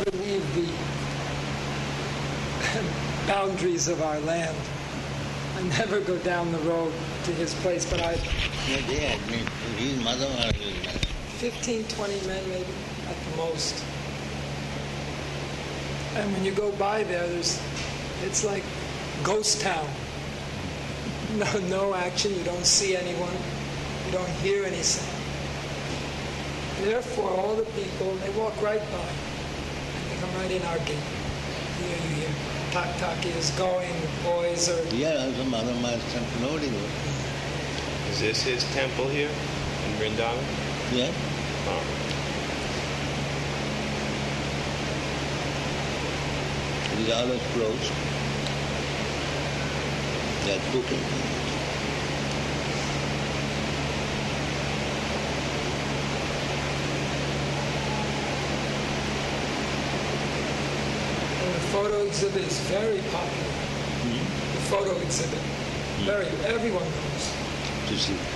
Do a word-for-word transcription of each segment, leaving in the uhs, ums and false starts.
never leave the boundaries of our land. I never go down the road to his place, but I... Yeah, they admit his mother or his mother. fifteen, twenty men maybe, at the most. And when you go by there, there's, it's like ghost town. No, no action, you don't see anyone, you don't hear any sound. Therefore, all the people, they walk right by. And they come right in our gate. Here you hear, Tak Tak is going, the boys are... Yeah, also Mother Ma's temple loading. Is this his temple here in Vrindavan? Yeah. Oh. It is always closed. They are cooking. And the photo exhibit is very popular. Mm-hmm. The photo exhibit. Mm-hmm. Very, everyone goes. To see. Yes.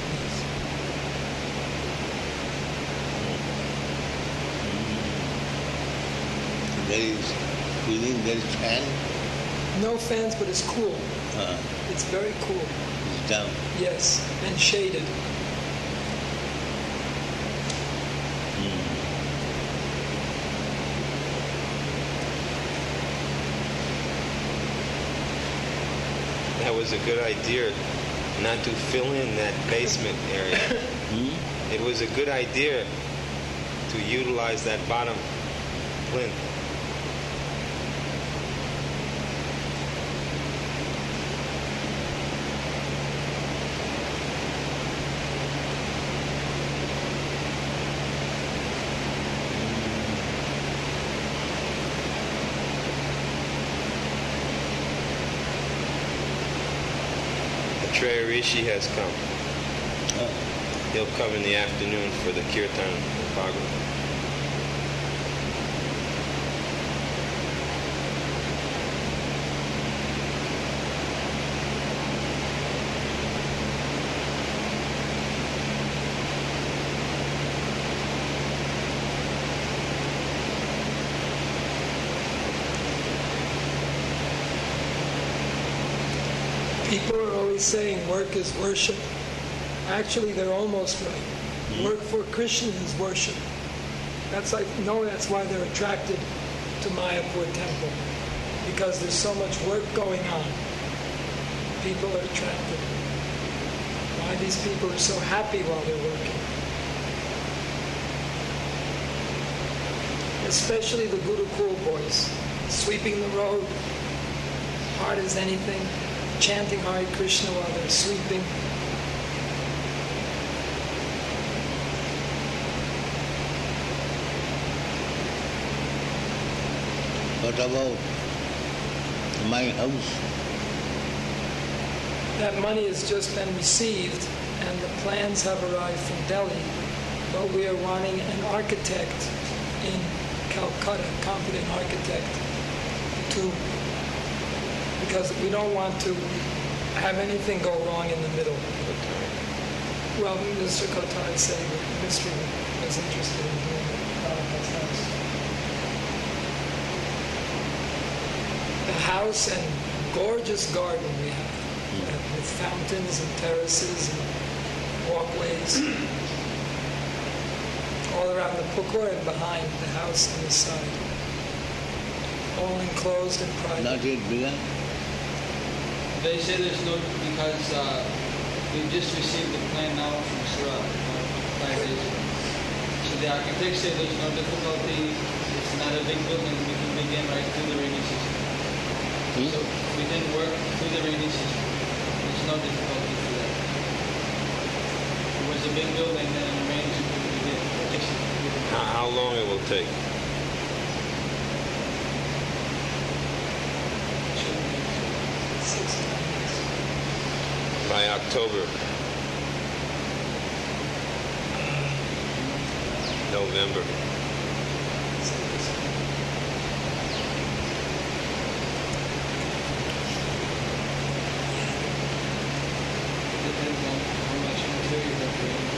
There is, within there is fan. No fans, but it's cool. Uh, It's very cool. it's down. Yes, and shaded. That was a good idea, not to fill in that basement area. Hmm? It was a good idea to utilize that bottom plinth. Treya Rishi has come. Oh. He'll come in the afternoon for the kirtan and Bhagavad. People are always saying work is worship. Actually, they're almost right. Mm-hmm. Work for Krishna is worship. That's like, no, that's why they're attracted to Mayapur temple. Because there's so much work going on. People are attracted. Why these people are so happy while they're working. Especially the Gurukul boys. Sweeping the road, hard as anything. Chanting Hare Krishna while they're sweeping. What about my house? That money has just been received and the plans have arrived from Delhi, but we are wanting an architect in Calcutta, competent architect, to because we don't want to have anything go wrong in the middle. Well, Mister Kotar said the ministry was interested in doing Prabhupada's house. The house and gorgeous garden we have, uh, with fountains and terraces and walkways all around the pukur and behind the house on the side. All enclosed and private. Not yet begun? They say there's no, because uh, we just received the plan now from Surat, uh, five days ago. So the architects say there's no difficulty, it's not a big building, we can begin right through the rainy season. Hmm? So we didn't work through the rainy season. There's no difficulty for that. It was a big building and in the rain season we did. How, how long it will take? By October, November. Depends on how much material that we need.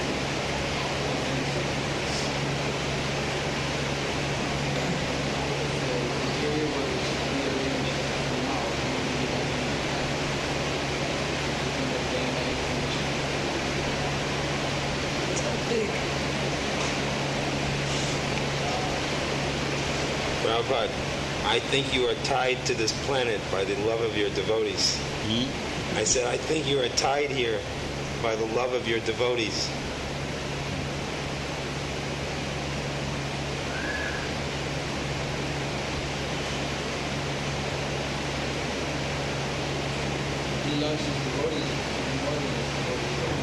Prabhupada, I think you are tied to this planet by the love of your devotees. Hmm? I said, I think you are tied here by the love of your devotees. He loves his devotees more than his devotees.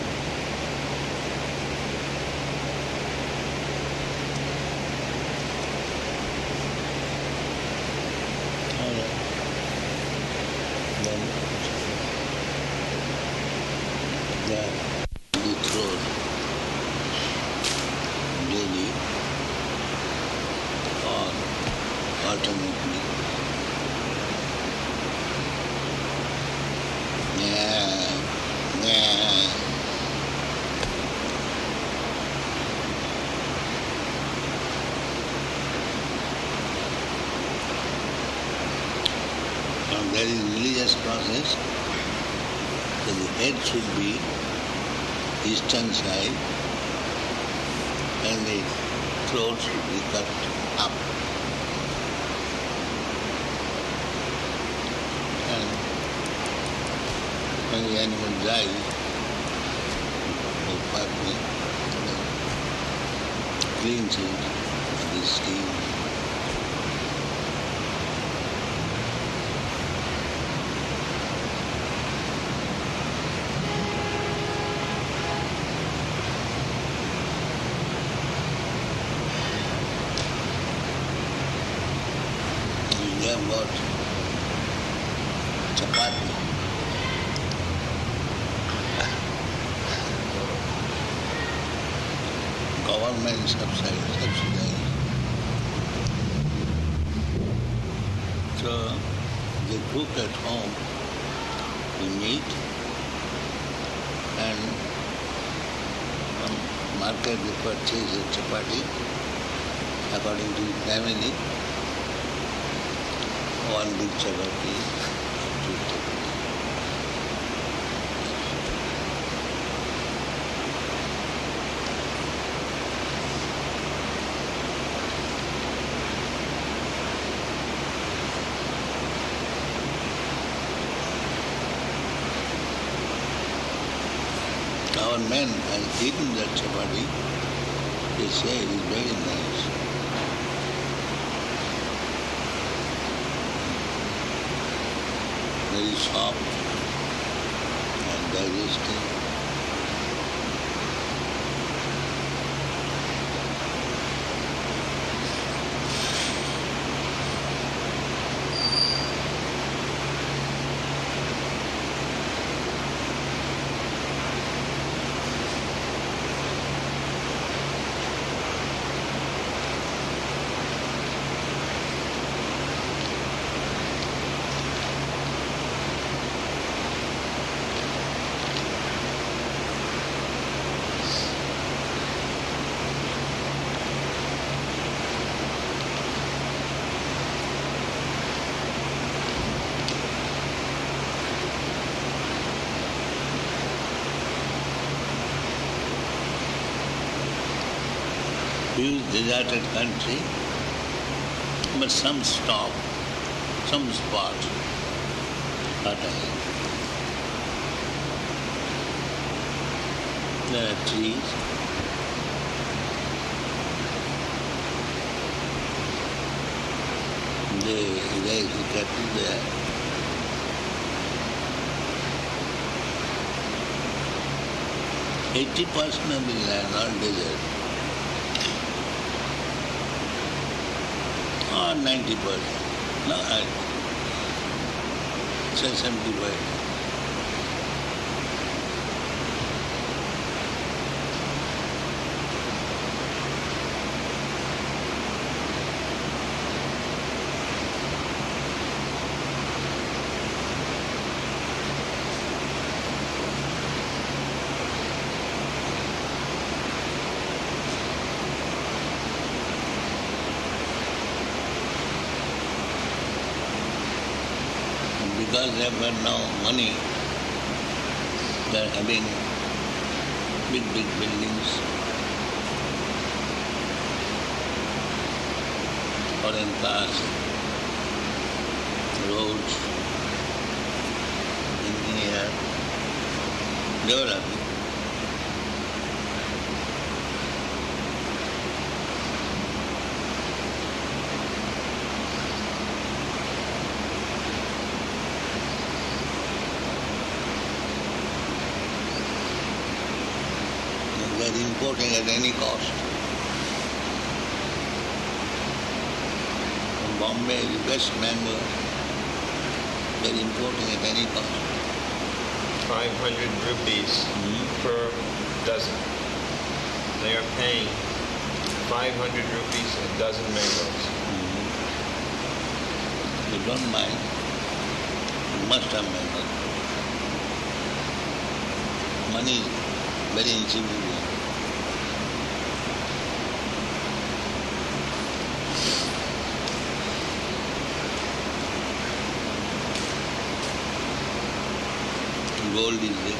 All right. Then the the throat daily or alternately. Yeah, yeah. Now there is religious process, so the head should be eastern side and the throat should be cut up. And when the animal dies, the partner cleans it with the skin. We have got chapati. Government subsidize, subsidize. So they cook at home the meat and from market they purchase the chapati according to the family. One big chapati, two chapati. Our men have eaten that chapati. They say it is very nice. Very soft and digestive. Huge deserted country, but some stop, some spot, hot air. There are trees. They raise the cattle there. Eighty percent of the land are desert. Or ninety percent. No, I say seventy-five. Because they have got now money, they are having big, big buildings. foreign cars, roads, engineer, developing. They are importing at any cost. From Bombay, West Bengal, they are importing at any cost. five hundred rupees Hmm. per dozen. They are paying five hundred rupees a dozen mangoes. You don't mind. You must have mango. Money is very insignificant. Gold is there.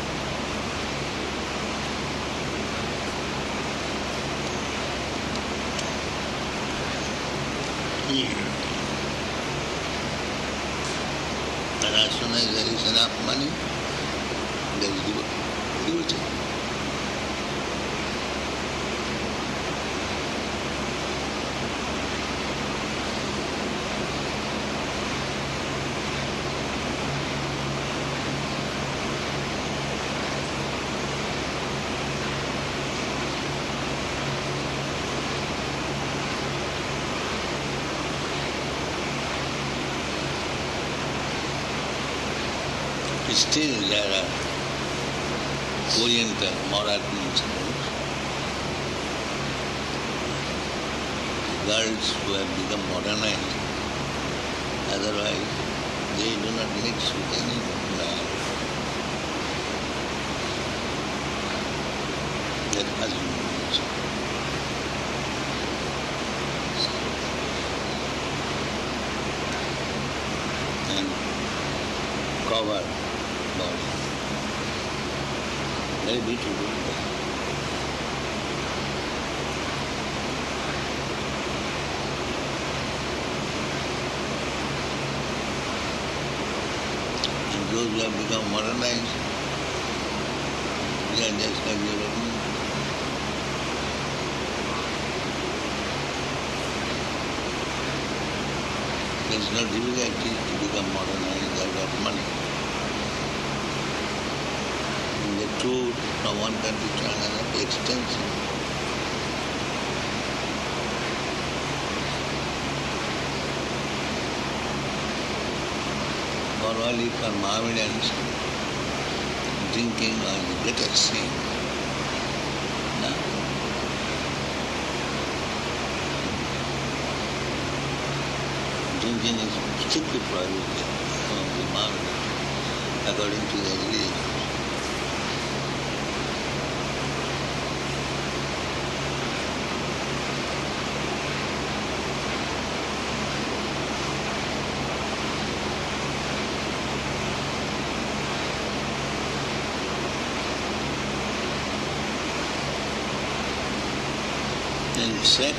And as soon as there is enough money, there is liberty. Still there are Oriental Moroccan schools, girls who have become modernized, otherwise they do not mix with any man. Their husbands. And cover body. Very beautiful. And those who have become modernized, they are just like European. There is no difficulty to become modernized, they have got money. The tour from one country to another extensive. Morally for Mohammedans, drinking was the greatest sin. No? Drinking is strictly prohibited from the Mohammedans according to their religion. And sex,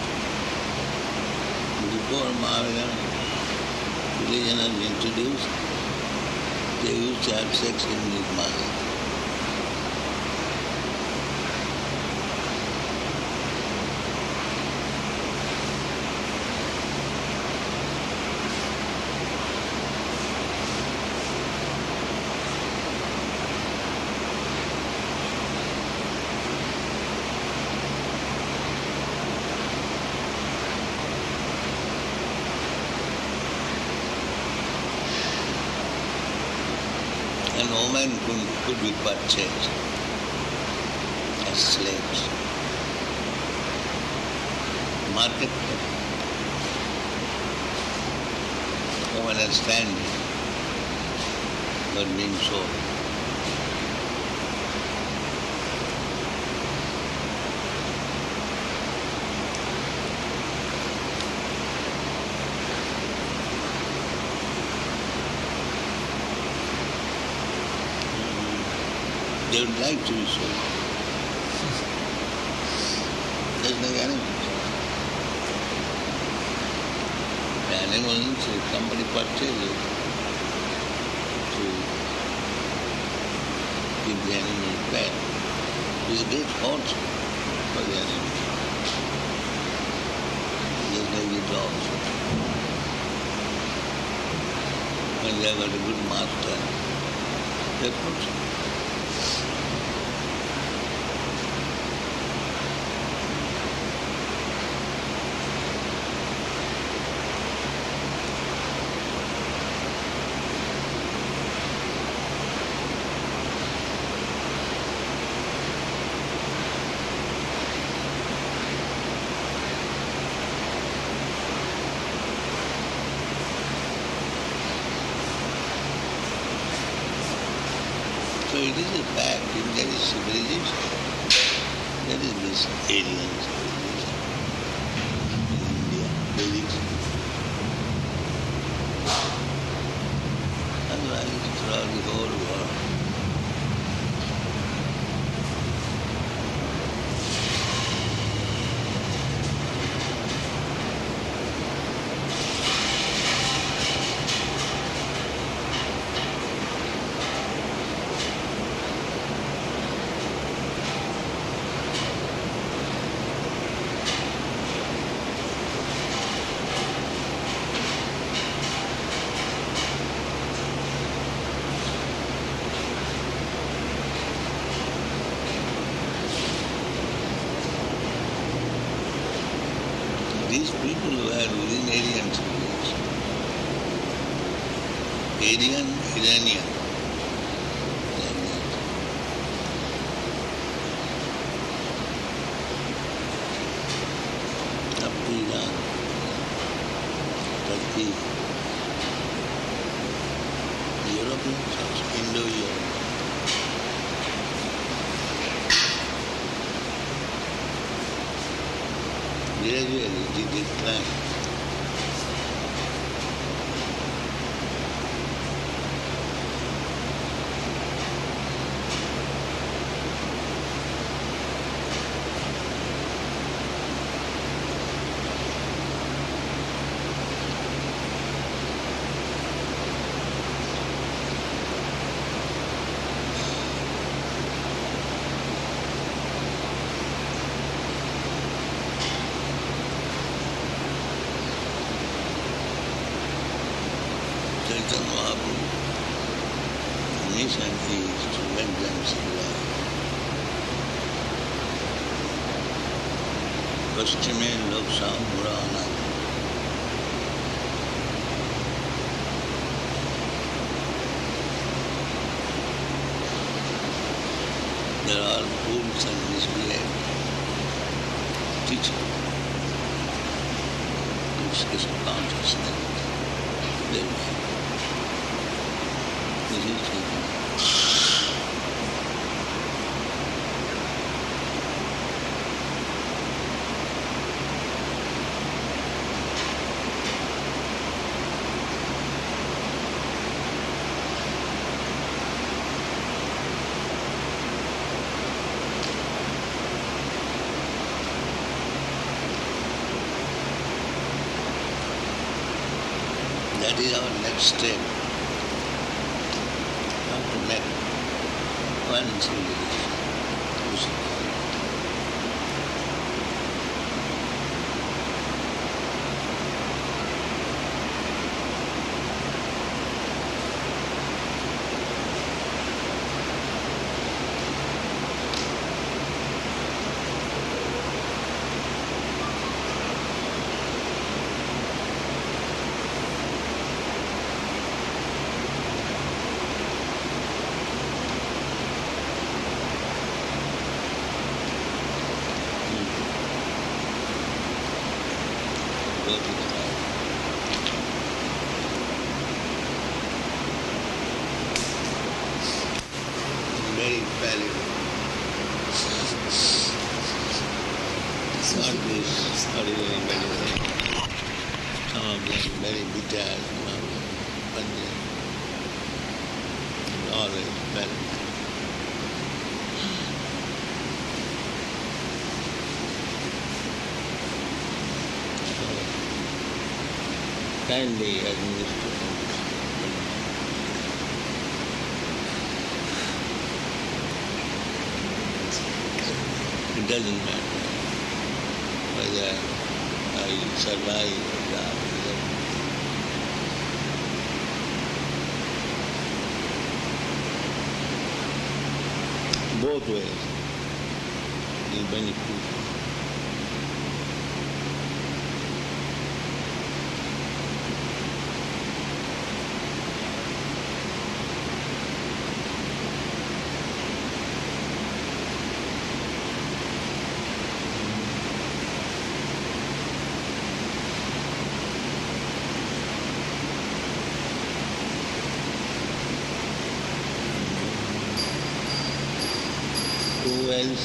before Mohammedan religion was introduced, they used to have sex in Nirmala. And women could, could be purchased as slaves. Market women are standing, but being sold. They would like to be sold. There's no guarantee. animals, if somebody purchases to give the animal pet, it's a great fortune for the animal. Just like the dogs. When they have got a good master, they put So it is a fact, if there is civilization, there is this alien civilization in India, Vedic civilization. Otherwise, throughout the whole world, these people were within Aryan civilization. Aryan, Iranian. Like that. Up to Iran, Turkey, Europeans also, Indo-Europe. Gradually it declined. Chaitanya Mahaprabhu mission is to make them civilized. Paschime Loksa Murana. There are fools and misbehaved teachers. Krishna consciousness. They will. This is true. That is our next step. How to make one civilization. Go to the fire. Very valuable. Not this ordinary medicine. Some of them very bitter, some of them pungent. Always valuable. kindly administer. It doesn't matter whether I survive or die. Both ways is beneficial. Who else?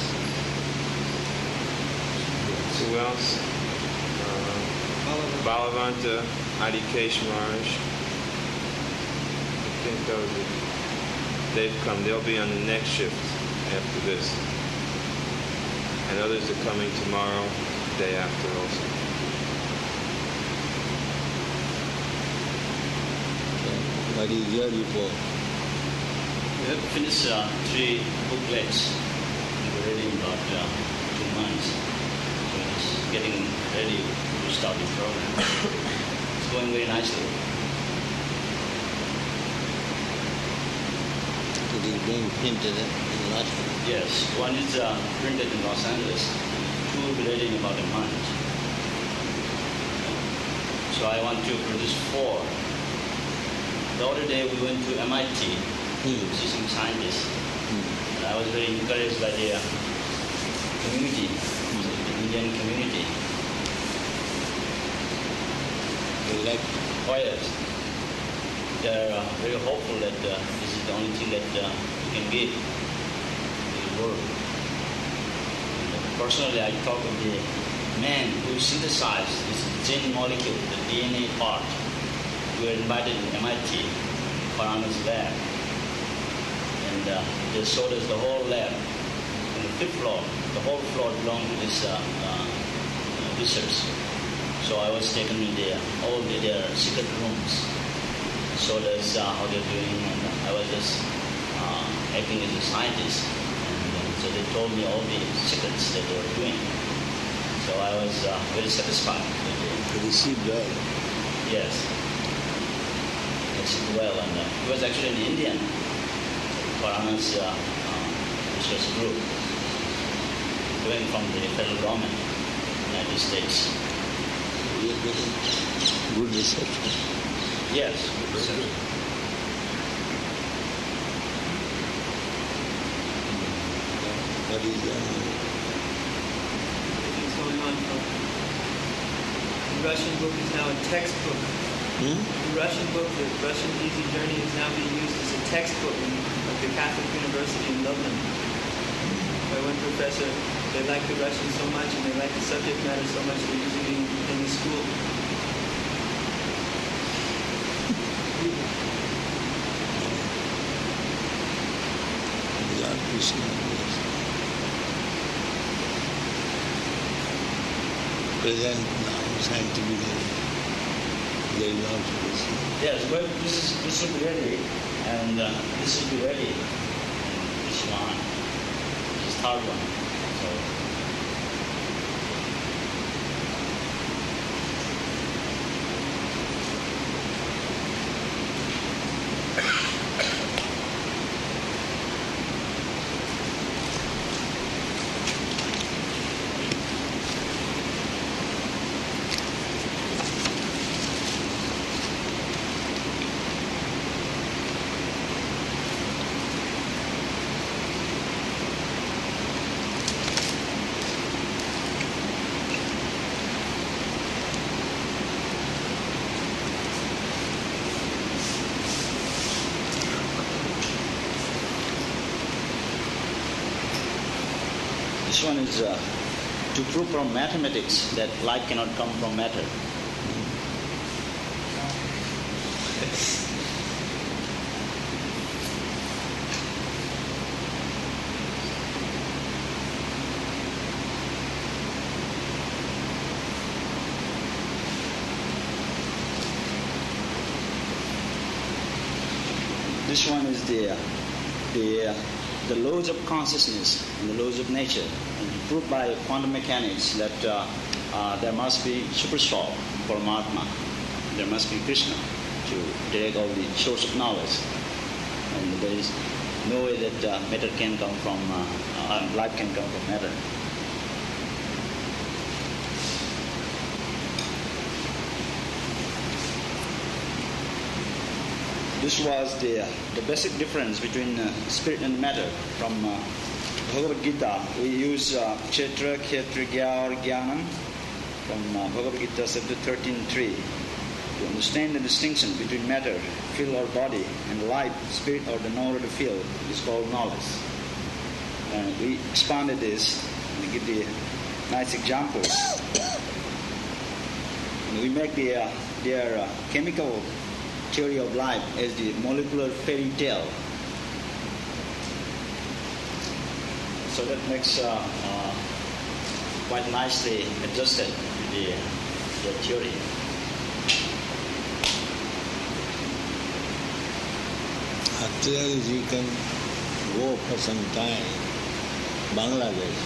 Who else? Uh, Balavanta, Adikesh Maharaj. I think those are, they've come. They'll be on the next shift after this. And others are coming tomorrow, day after also. What is your report? We have finished uh, three booklets. We're ready in about uh, two months. So it's getting ready to start the program. It's going very nicely. It is being printed in last month. Yes, one is uh, printed in Los Angeles. Two will be ready in about a month. So I want to produce four. The other day we went to M I T Hmm. to see some scientists. Hmm. And I was very encouraged by the uh, community, the Indian community. You like Oh yes, they're uh, very hopeful that uh, this is the only thing that uh, we can give to the world. And, uh, personally, I talk with the man who synthesized this gene molecule, the D N A part. We were invited to M I T, Farhana's lab. And uh, they showed us the whole lab. On the fifth floor, the whole floor belonged to this uh, uh, research. So I was taken in the, all the, their secret rooms. Showed us uh, how they're doing, and I was just uh, acting as a scientist. And uh, so they told me all the secrets that they were doing. So I was uh, very satisfied with it. received well? Yes. Yes, well, and uh, he was actually an Indian. Farhana's uh, uh, research group, going from the federal government of the United States. You are getting good reception. Yes, good research. What is your What's going on? The Russian book is now a textbook. hmm? The Russian book, the Russian Easy Journey, is now being used as a textbook in, at the Catholic University in Dublin. By one professor, they like the Russian so much and they like the subject matter so much they're using it in, in the school. Lord Krishna, yes. Present now, scientifically, they will also receive. Yes, well, this is this will be ready, and uh, this will be ready. And this one, this is third one. So this one is uh, to prove from mathematics that light cannot come from matter. this one is the the uh, the laws of consciousness and the laws of nature, and proved by quantum mechanics that uh, uh, there must be super soul, Paramatma, there must be Krishna to direct all the source of knowledge, and there is no way that uh, matter can come from uh, uh, life can come from matter. This was the, the basic difference between uh, spirit and matter. From uh, Bhagavad Gita, we use uh, Kshetra, Kshetrigya, or Jnanam from uh, Bhagavad Gita, chapter thirteen three. To understand the distinction between matter, field or body, and life, spirit or the knower of the field is called knowledge. And we expanded this and we give the nice examples. And we make the, uh, their uh, chemical theory of life as the molecular fairy tale. So that makes uh, uh, quite nicely adjusted to the, the theory. After that, you can go for some time, Bangladesh.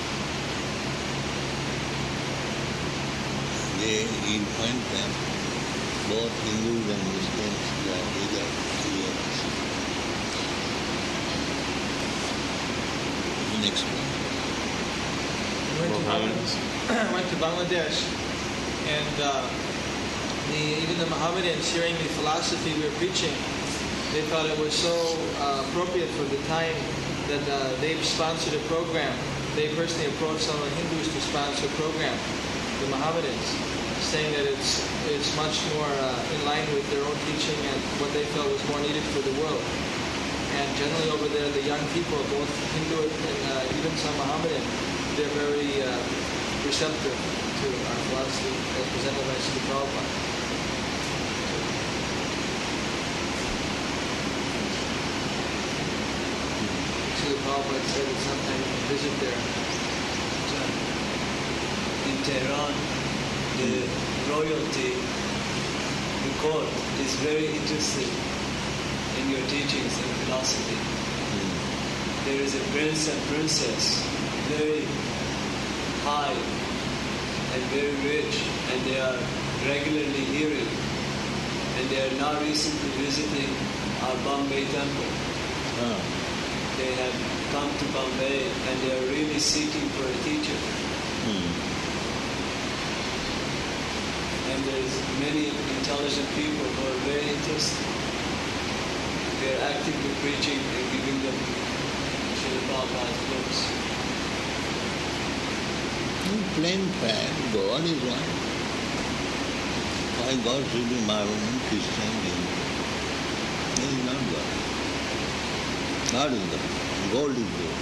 They, in point them, both Hindus and Muslims, they are eager to hear us. Next one. Went to Mohammedans. Bangladesh, went to Bangladesh, and uh, the, even the Mohammedans hearing the philosophy we were preaching, they thought it was so uh, appropriate for the time that uh, they sponsored a program. They personally approached some of the Hindus to sponsor a program, the Mohammedans, saying that it's it's much more uh, in line with their own teaching and what they felt was more needed for the world. And generally over there, the young people, both Hindu and uh, even some Mohammedan, they're very uh, receptive to our philosophy as presented by Srila Prabhupada. Srila Prabhupada said that sometime you can visit there. In Tehran, the royalty, the court, is very interested in your teachings and philosophy. There is a prince and princess, very high and very rich, and they are regularly hearing. And they are now recently visiting our Bombay temple. Ah. They have come to Bombay and they are really seeking for a teacher. Hmm. And there's many intelligent people who are very interested. We are actively preaching and giving them Srila Prabhupada's books. In plain fact, God is one. Why God should be Mahavan, Christian, Hindu? He is not God. God is God. Gold is gold.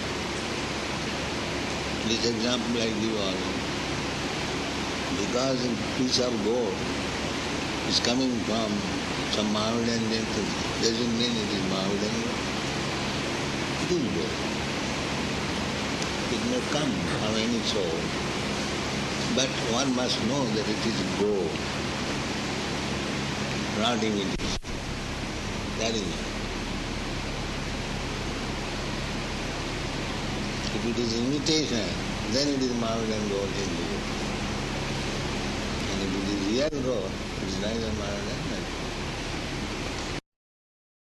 This example I give already. Because a piece of gold is coming from some Mohammedan temple, doesn't mean it is Mohammedan gold. It is gold. It may come from any soul, but one must know that it is gold, not imitation. That is it. If it is imitation, then it is Mohammedan gold, Hindu gold. And if it is real gold, it is neither Mohammedan nor